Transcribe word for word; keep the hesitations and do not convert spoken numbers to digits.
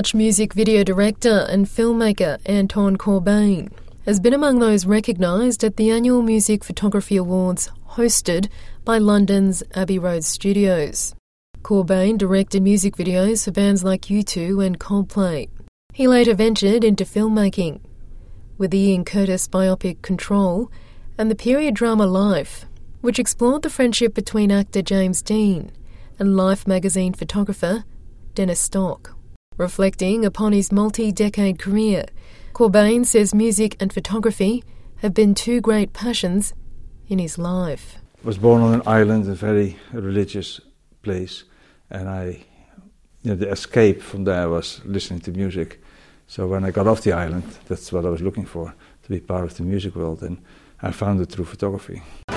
Dutch music video director and filmmaker Anton Corbijn has been among those recognised at the annual Music Photography Awards hosted by London's Abbey Road Studios. Corbijn directed music videos for bands like U two and Coldplay. He later ventured into filmmaking, with the Ian Curtis biopic Control and the period drama Life, which explored the friendship between actor James Dean and Life magazine photographer Dennis Stock. Reflecting upon his multi-decade career, Corbijn says music and photography have been two great passions in his life. I was born on an island, a very religious place, and I, you know, the escape from there was listening to music. So when I got off the island, that's what I was looking for, to be part of the music world, and I found it through photography.